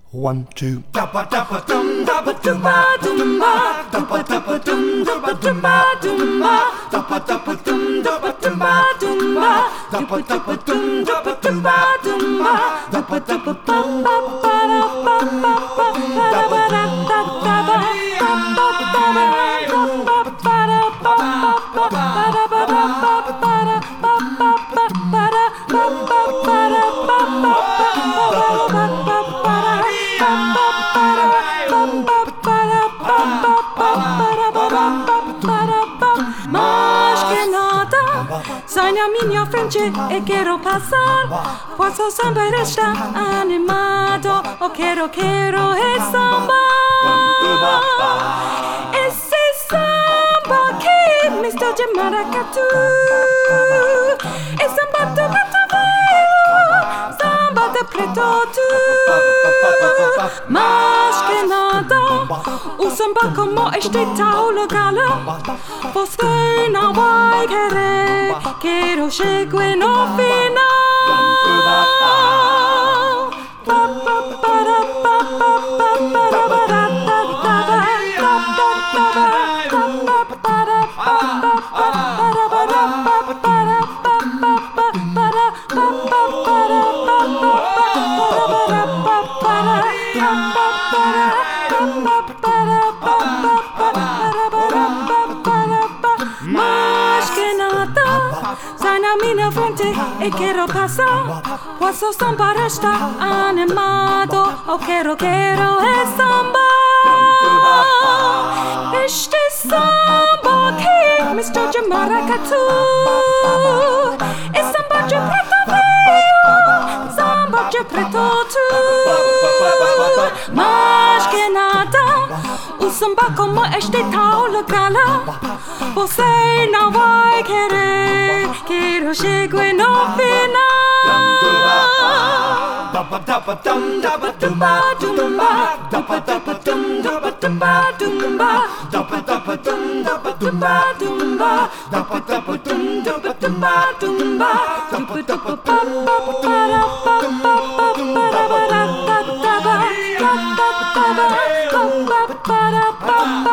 1, 2. Mas que nada, sai na minha frente e quero passar. Posso samba e resta animado. Eu quero é samba. Esse samba que mistura de maracatu. É samba do mato velho, samba de preto tu. Mas que nada, o samba como este tal lugar. Você não vai querer que eu chegue no final. Mas que nada, sai na minha frente e quero passar. Posso samba resta animado. Eu quero é samba. Este samba que mistura de maracatu. É samba de preto velho, samba de preto tu. Mas que nada, o samba como este tal lugar. Você não vai querer que eu chegue no final. Ba